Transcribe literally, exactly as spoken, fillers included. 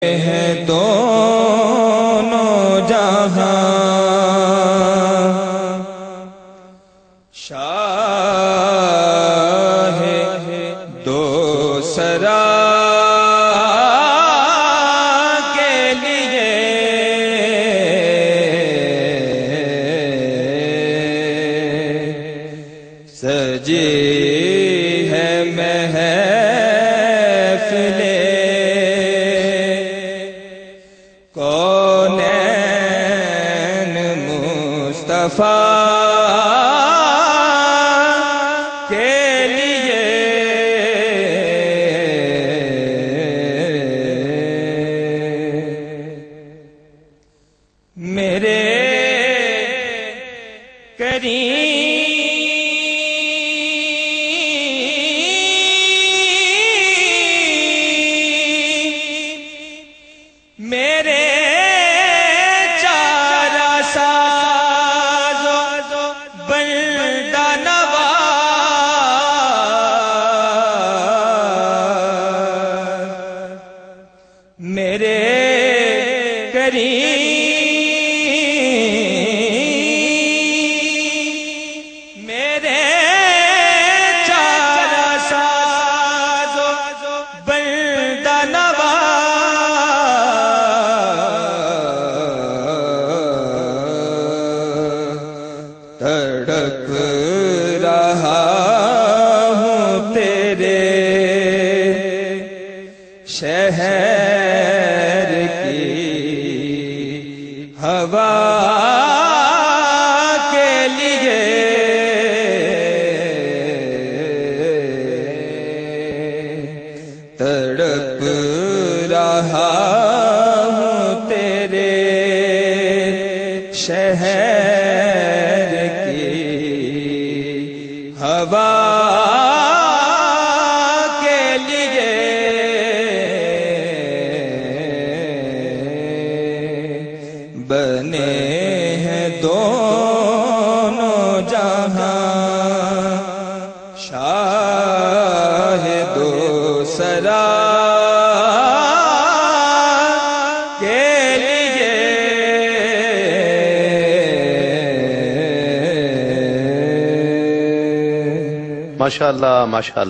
ہے دونوں جہاں، شاہ دو سرا کے لیے سجی ہے محفل کونین مصطفیٰ کے لیے میرے کریم میرے چارہ ساز بندہ نواز، میرے کریم میرے چارہ ساز بندہ تڑپ رہا ہوں تیرے شہر کی ہوا کے لیے، تڑپ رہا ہوں تیرے شہر ہوا کے لیے، بنے ہیں دونوں جہاں، شاہ دو سرا کے لیے ماشاءاللہ ماشاءاللہ